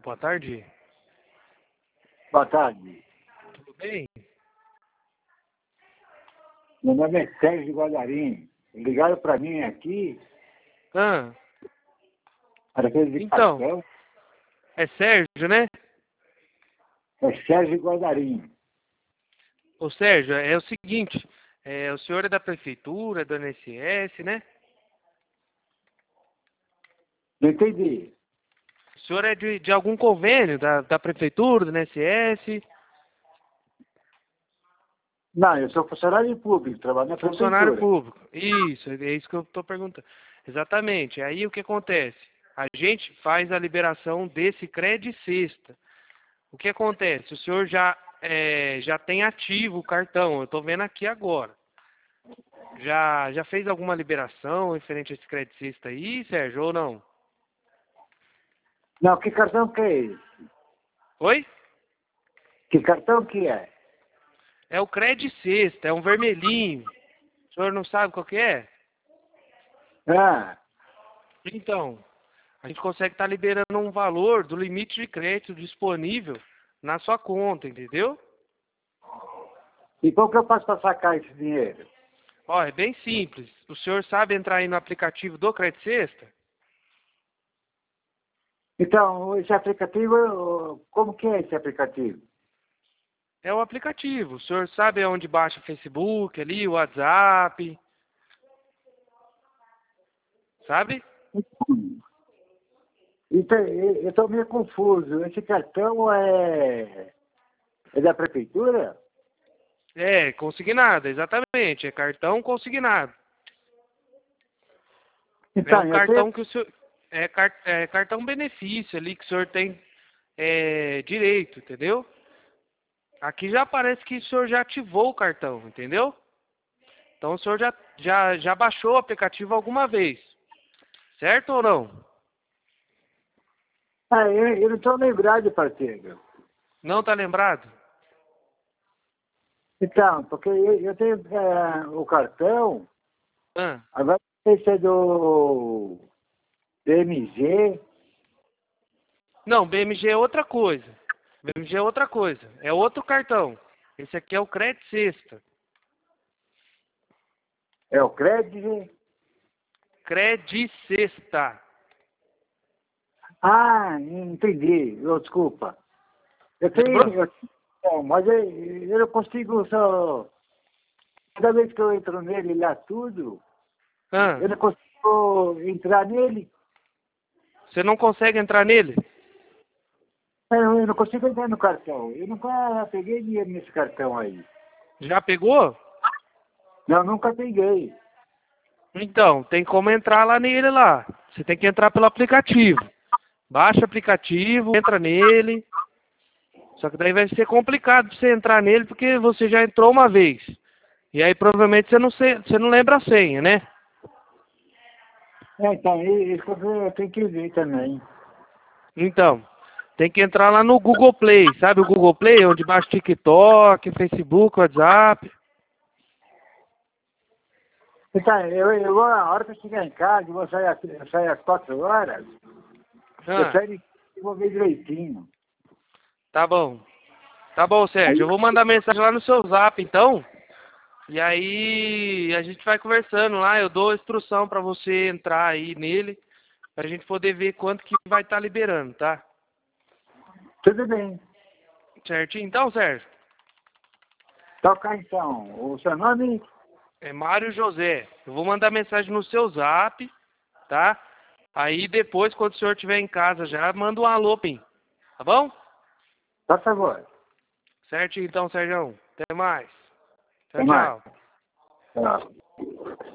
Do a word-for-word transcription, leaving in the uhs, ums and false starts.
Boa tarde. Boa tarde. Tudo bem? Meu nome é Sérgio Guadarim. Ligaram para mim aqui Ah, para aquele de então, cartão. é Sérgio, né? É Sérgio Guadarim. Ô Sérgio, é o seguinte, é, o senhor é da prefeitura, do I N S S, né? Não entendi. O senhor é de, de algum convênio da, da prefeitura, do I N S S, Não, eu sou funcionário público, trabalho na funcionário prefeitura. público. Isso, é isso que eu estou perguntando. Exatamente. Aí o que acontece? A gente faz a liberação desse crédito sexta. O que acontece? O senhor já, é, já tem ativo o cartão, eu estou vendo aqui agora. Já, já fez alguma liberação referente a esse crédito sexta aí, Sérgio, ou não? Não, que cartão que é esse? Oi? Que cartão que é? É o crédito sexta, é um vermelhinho. O senhor não sabe qual que é? Ah, Então, a gente consegue estar liberando um valor do limite de crédito disponível na sua conta, entendeu? e como que eu faço para sacar esse dinheiro? Ó, é bem simples. O senhor sabe entrar aí no aplicativo do Crédito Sexta? Então, esse aplicativo, como que é esse aplicativo? É o aplicativo. O senhor sabe onde baixa o Facebook ali, o WhatsApp, sabe? Então, eu estou meio confuso. Esse cartão é, é da prefeitura? É, consignado, exatamente. É cartão consignado. É Então, um eu tenho. cartão que o senhor. É, car- é cartão benefício ali que o senhor tem é, direito, entendeu? Aqui já aparece que o senhor já ativou o cartão, entendeu? Então o senhor já, já, já baixou o aplicativo alguma vez, certo ou não? Ah, eu, eu não estou lembrado, parceiro. Não tá lembrado? Então, porque eu, eu tenho é, o cartão, Ah, agora esse é do B M G. não, B M G é outra coisa. B M G é outra coisa. É outro cartão. Esse aqui é o Crédito Sexta. É o crédito. Crédito Sexta. Ah, entendi. Oh, desculpa. Eu Lembrou? tenho, eu, bom, mas eu, eu não consigo só. Cada vez que eu entro nele lá tudo, Ah, eu não consigo entrar nele. você não consegue entrar nele? Eu não eu não consigo entrar no cartão. Eu nunca peguei dinheiro nesse cartão aí. Já pegou? Não, nunca peguei. Então, tem como entrar lá nele lá. Você tem que entrar pelo aplicativo. Baixa o aplicativo, entra nele. Só que daí vai ser complicado pra você entrar nele porque você já entrou uma vez. E aí provavelmente você não, se- você não lembra a senha, né? É, então, isso que eu tenho que ver também. Então, tem que entrar lá no Google Play. Sabe o Google Play? Onde baixa TikTok, Facebook, WhatsApp. Então, eu, eu vou, a hora que eu chegar em casa, eu vou sair, às- eu saio às quatro horas, eu Ah, saio de casa e vou ver direitinho. tá bom. Tá bom, Sérgio. Eu vou mandar mensagem lá no seu zap, então. E aí a gente vai conversando lá. Eu dou a instrução pra você entrar aí nele. Pra gente poder ver quanto que vai estar liberando, tá? Tudo bem. Certinho? Então, Sérgio. Toca então. O seu nome? É Mário José. Eu vou mandar mensagem no seu zap, tá? Aí depois, quando o senhor estiver em casa já, manda um alô pra mim. Tá bom? Por favor. Certinho então, Sérgio. Até mais. Tchau, Até mais. tchau. Tchau.